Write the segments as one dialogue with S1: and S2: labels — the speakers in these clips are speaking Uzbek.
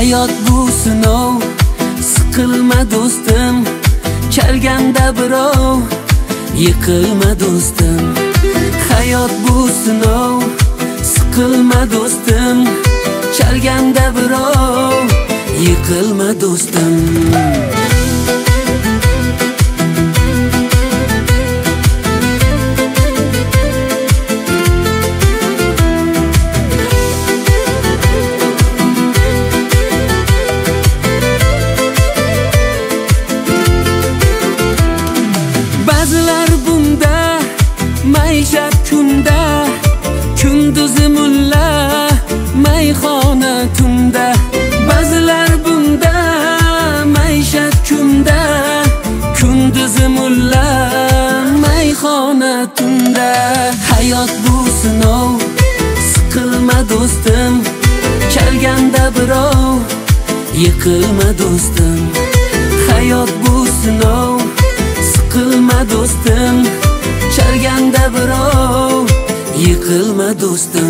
S1: Hayot bu sinov, siqilma do'stim. Chalganda birov, yiqilma do'stim. Hayot bu sinov, siqilma do'stim. Chalganda birov, yiqilma do'stim. Ba'zilar bunda maishat kunda, kunduzi mulla mayxona tunda. Ba'zilar bunda maishat kunda, kunduzi mulla mayxona tunda. Hayot bu sinov, siqilma do'stim. Chalganda birov, yiqilma do'stim. Hayot bu sinov, siqilma do'stim. Chalganda birov, yiqilma do'stim.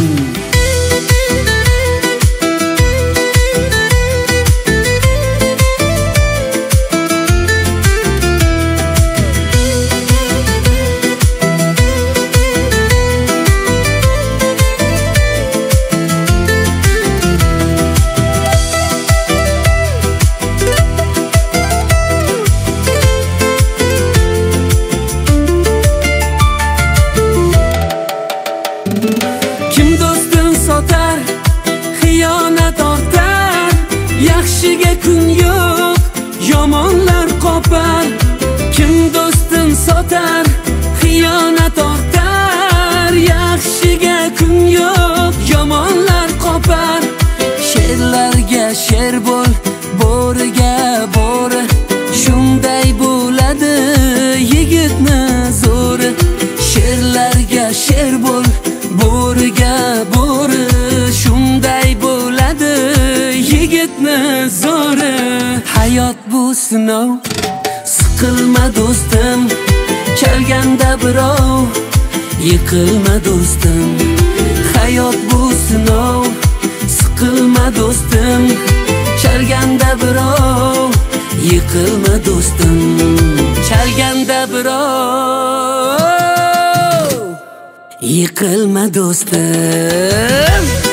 S1: Kim do'stin sotar, xiyonat ortar. Yaxshiga kun yo'q, yomonlar qopar. Kim do'stin sotar, xiyonat ortar. Yaxshiga kun yo'q, yomonlar qopar. Sherlarga sher bo'l, bo'riga bo'ri. Shunday bo'ladi yigitni zo'ri. Sherlarga sher bo'l, bo'riga bo'ri. Shunday bo'ladi yigitni zo'ri. Hayot bu sinov, siqilma do'stim. Chalganda birov, yiqilma do'stim. Hayot bu sinov, siqilma do'stim. Chalganda birov, yiqilma do'stim. Chalganda birov, yiqilma do'stim.